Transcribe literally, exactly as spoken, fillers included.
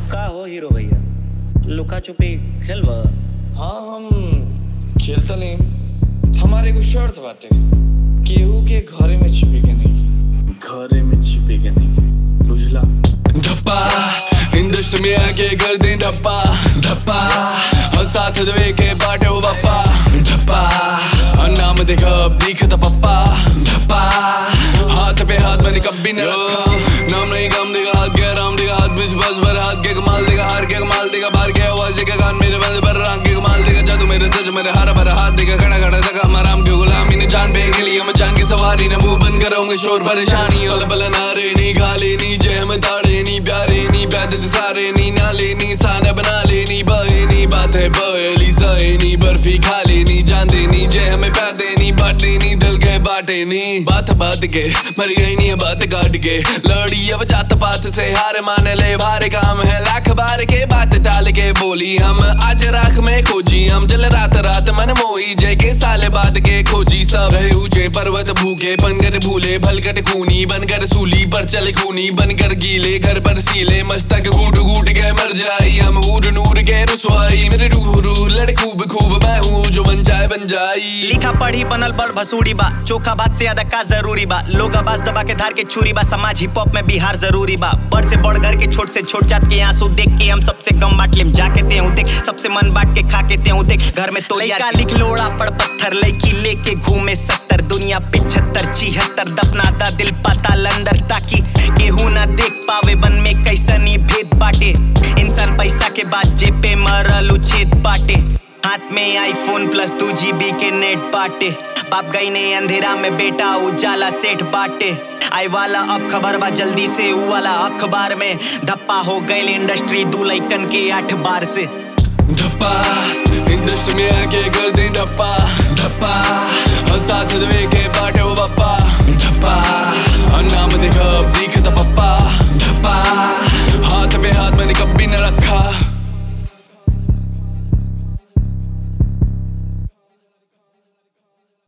का हो हीरो भैया, लुका छुपी खेलबा? हाँ हम खेलता नहीं, हमारे को शर्त बाटे, केहू के घरे में छिपे के नहीं, घरे में छिपे के नहीं, बुझला? धप्पा इंडस्ट्री में आके कर दे धप्पा धप्पा और साथ दे के बाटे हो पप्पा धप्पा और नाम देखा अब दिखता पप्पा धप्पा हाथ पे हाथ मैंने कभी न रखा नाम नहीं काम देगा हाथ के राम देगा हाथ बीच बस भर हाथ के कमाल देगा हार के कमाल देगा बाहर के आवाज के कान मेरे बंद पर रंग के कमाल देगा जादू मेरे सच मेरे हरा भरा हाथ देगा खड़ा खड़ा तक हमारा राम के गुलामी ने जान पे के लिए मैं जान की सवारी न मुंह बंद करूंगा शोर परेशानी और बल नारे नहीं खाले नहीं जय हम ताड़े नहीं प्यारे नहीं बैद सारे नहीं नाले नहीं साना बना लेनी बहे नहीं बात है बहली सहे नहीं बर्फी खा लेनी जान देनी जय हमें प्यार देनी बांट देनी दिल के बाटे नहीं बात बात के मर गई नहीं बात काट के लड़ी अब जात पात से हार मान ले भारे काम है लाख बार के बात टाल के बोली हम आज राख में खोजी हम जल रात रात मन मोई जय के साले बाद के खोजी सब रहे ऊंचे पर्वत भूखे बनकर भूले भलकट खूनी बनकर सूली पर चले खूनी बनकर गीले घर पर सीले मस्तक घूट घूट के मर जाई हम हूर नूर के रसवाई मेरे रूह रूह लड़ खूब खूब मैं हूँ जो बन जाए बन जाई लिखा पढ़ी बनल बड़ भसूड़ी बा चोखा बात से ज्यादा का जरूरी बा लोग आवाज दबा के धार के छुरी बा समाज हिप हॉप में बिहार जरूरी बा बड़ से बड़ घर के छोट से छोट जात के आंसू देख के हम सबसे कम बांट लेम जाके ते हूं देख सबसे मन बांट के खा के ते हूं देख घर में तो लइका लिख लोड़ा पड़ पत्थर लइकी लेके घूमे सत्तर दुनिया पिछहत्तर छिहत्तर दफनाता दिल पाताल अंदर ताकि केहू ना देख पावे बन में कैसनी भेद बाटे इंसान पैसा के बाद जेब पे मरल उछेद बाटे हाथ में आईफोन प्लस दो जीबी के नेट बाटे बाप गई ने अंधेरा में बेटा उजाला सेठ बाटे आई वाला अब खबर बा जल्दी से ऊ वाला अखबार में धप्पा हो गए इंडस्ट्री दू लइकन के आठ बार से धप्पा इंडस्ट्री में आके कर दे धप्पा धप्पा और साथ दे